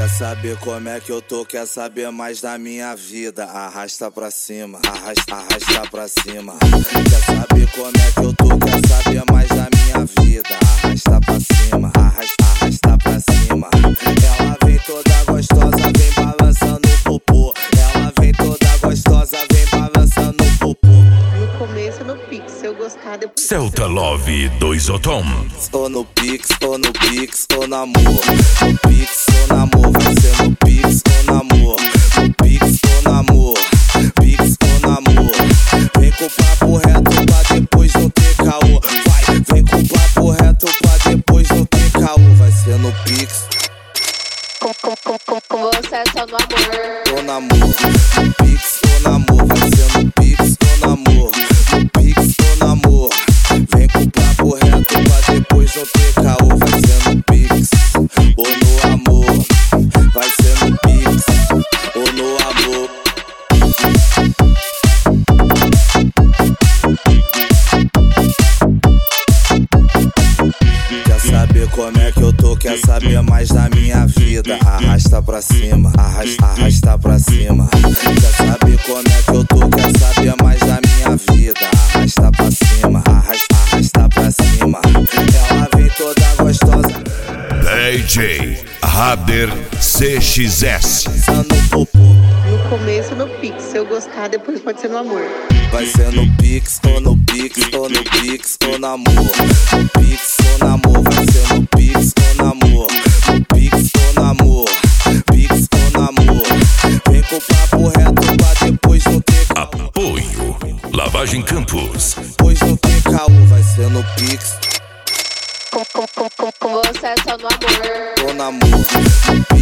Quer saber como é que eu tô? Quer saber mais da minha vida? Arrasta pra cima, arrasta pra cima. Quer saber como é que eu tô? Quer saber mais da minha vida? Arrasta pra cima, arrasta pra cima. Ela vem toda gostosa, vem balançando o popô. Ela vem toda gostosa, vem balançando o popô. No começo no Pix, se eu gostar depois. Celta Love 2 Otom. Ou no Pix, ou no Pix, ou no amor. No Pix, ou no amor. Vai ser no Pix, ou no amor. No Pix, ou no amor. Pix, ou no amor. Vem com o papo reto pra depois não ter caô. Vai, vem com o papo reto pra depois não ter caô. Vai ser no Pix. Com você é só no amor. Ou no amor. No Pix, ou no amor. Vai ser no Pix, ou no amor. No Pix, ou no amor. Vem com o papo reto pra depois não ter caô. Vai ser no Pix, ou no amor. Vai ser no Pix, ou no amor. Quer saber como é que eu tô? Quer saber mais da minha vida? Arrasta pra cima, arrasta pra cima. Quer saber como é que eu tô? Quer saber mais da minha vida? Arrasta pra cima, arrasta pra cima. Ela vem toda gostosa. DJ Rader CXS. No começo no Pix, se eu gostar depois pode ser no amor. Vai ser no Pix, ou no Pix, ou no Pix, ou no amor. No Pix, ou no amor. Vai ser no Pix, ou no amor. No Pix, ou no amor. Pix, ou no amor. Vem com o papo reto pra depois não ter caô. Apoio Lavagem Campos. Depois não ter caô. Vai ser no Pix, Com você é só no amor. ou no amor.